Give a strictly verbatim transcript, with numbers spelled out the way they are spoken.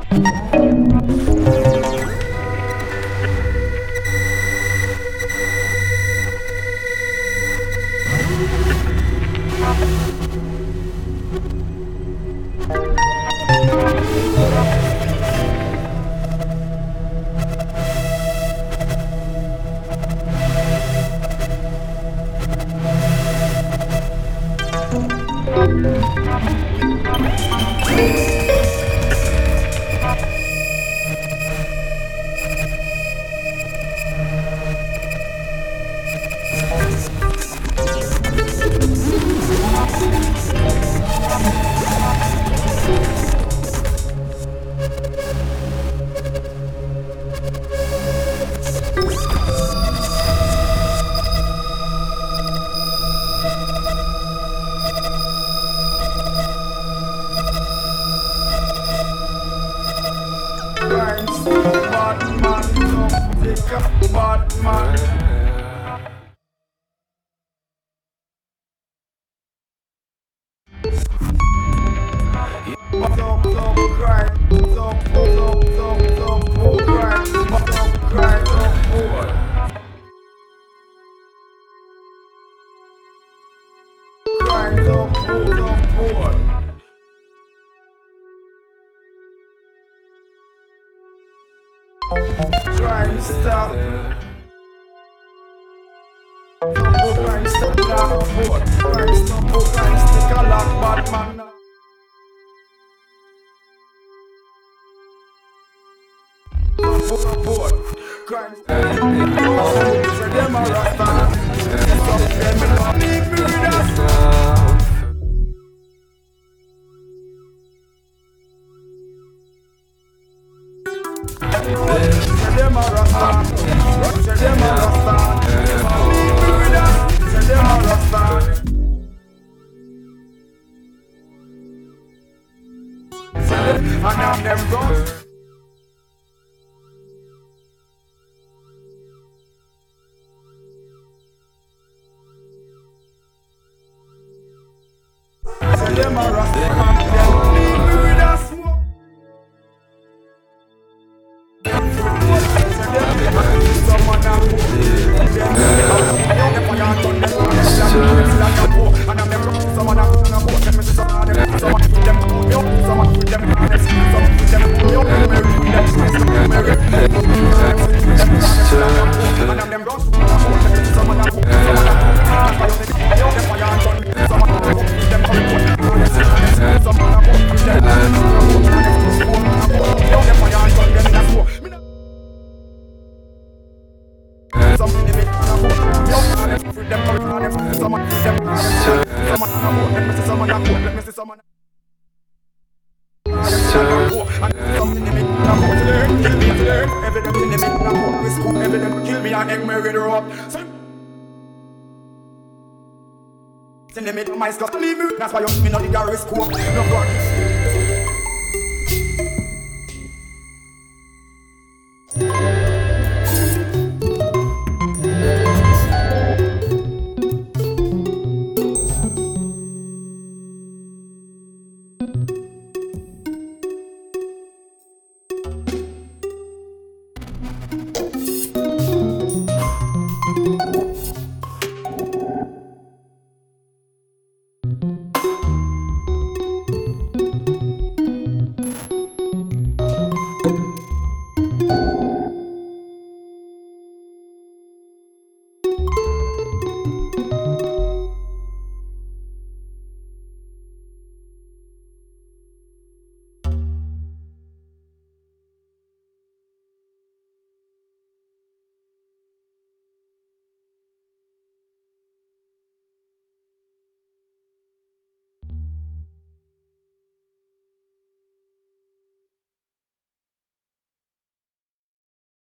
Crime stop. Crime stop. Crime stop. Crime stick a lock, Batman. Crime stop. Say them a rasta. Stop them and leave me with us. Say them a rasta. Say them a rasta. Leave me with us. Say them a rasta. Say them and I'm them guns. Say them a rasta. Leave me with us. Someone now and I'm never someone out on a boat and Mister Someone them someone with them someone with them honest someone with them Mary with them Mary and I'm them bros someone out someone with them my Scott leave me. That's why you me not the Gary scope. No God.